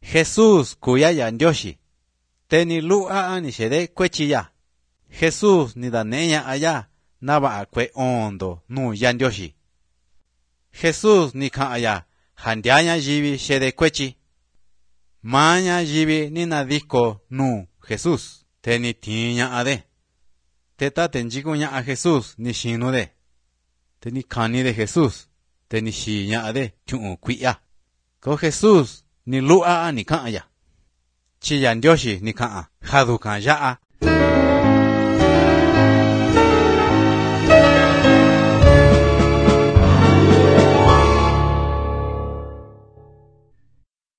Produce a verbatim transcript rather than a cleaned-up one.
Jesús kuya ya Ndioxi. Te ni lu'a ni xede kuechi ya. Jesús ni daneña aya naba kwe ondo nu ya Ndioxi. Jesús ni kaya handiaña yivi xede kuechi. Maña yivi ni nadiko nu Jesús. Te ni tiña ade. Te ta tenjikuña a Jesús ni xinu de. Te ni kani de Jesús. Te ni xiña ade tiu'u kui'a. Ko Jesús ni lu'a ni kaya. Chi ya Ndioxi ni kaya. Jadu kan ya'a.